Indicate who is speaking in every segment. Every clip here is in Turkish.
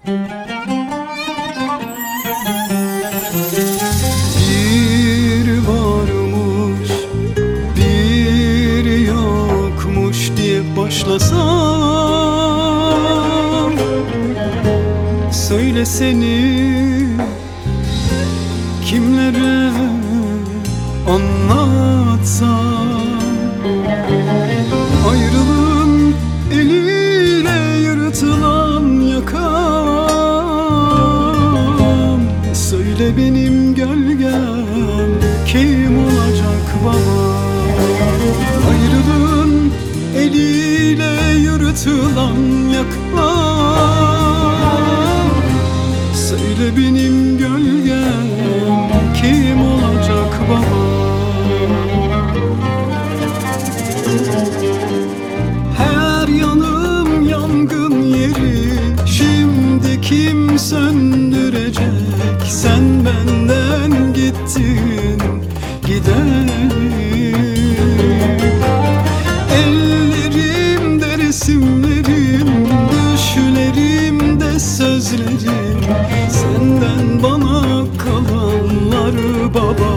Speaker 1: Bir varmış, bir yokmuş diye başlasam, söyleseni kimlere anlatsam, ayrılığın eliyle yırtılan yakam. Söyle benim gölgem kim olacak baba? Ayrılığın eliyle yırtılan yakam. Söyle benim gölgem kim olacak baba? Her yanım yangın yeri, şimdi kim söndürecek? Sen benden gittin gideri. Ellerimde resimlerim, düşlerimde sözlerim, senden bana kalanlar baba.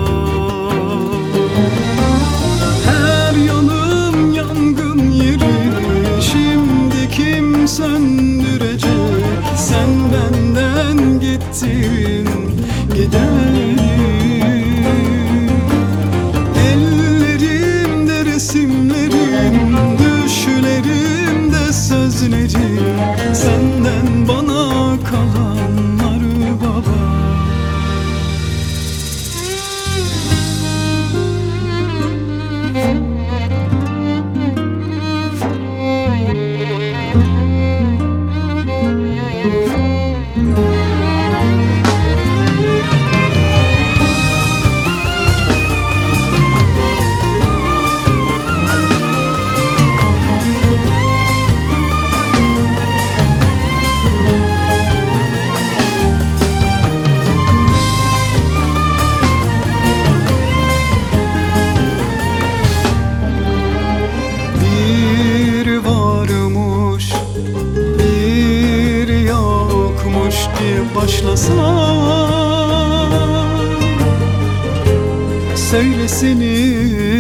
Speaker 1: Her yanım yangın yeri, şimdi kim söndürecek? Sen benden gittin gideri. Ellerimde resimlerim, düşlerimde sözlerim, senden bana kalanlar baba. Bir varmış, bir yokmuş diye başlasam, söylesini